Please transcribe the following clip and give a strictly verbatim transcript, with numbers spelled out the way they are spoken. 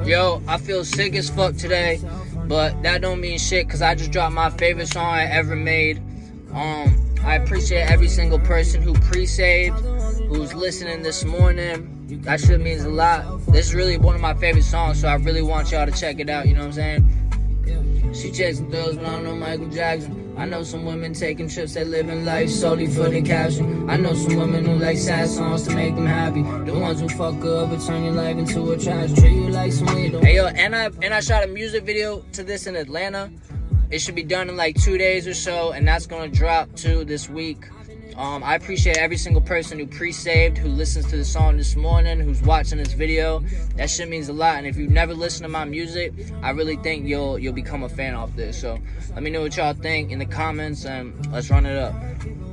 Yo, I feel sick as fuck today, but that don't mean shit because I just dropped my favorite song I ever made. Um, I appreciate every single person who pre-saved, who's listening this morning. That shit means a lot. This is really one of my favorite songs, so I really want y'all to check it out, you know what I'm saying? She chasing thrills, but I don't know Michael Jackson. I know some women taking trips, they living life solely for the caption. I know some women who like sad songs to make them happy. The ones who fuck up but turn your life into a trash. Treat you like some weirdo. Hey yo, and I and I shot a music video to this in Atlanta. It should be done in like two days or so, and that's gonna drop too this week. Um, I appreciate every single person who pre-saved, who listens to the song this morning, who's watching this video. That shit means a lot. And if you've never listened to my music, I really think you'll you'll become a fan off this. So let me know what y'all think in the comments, and let's run it up.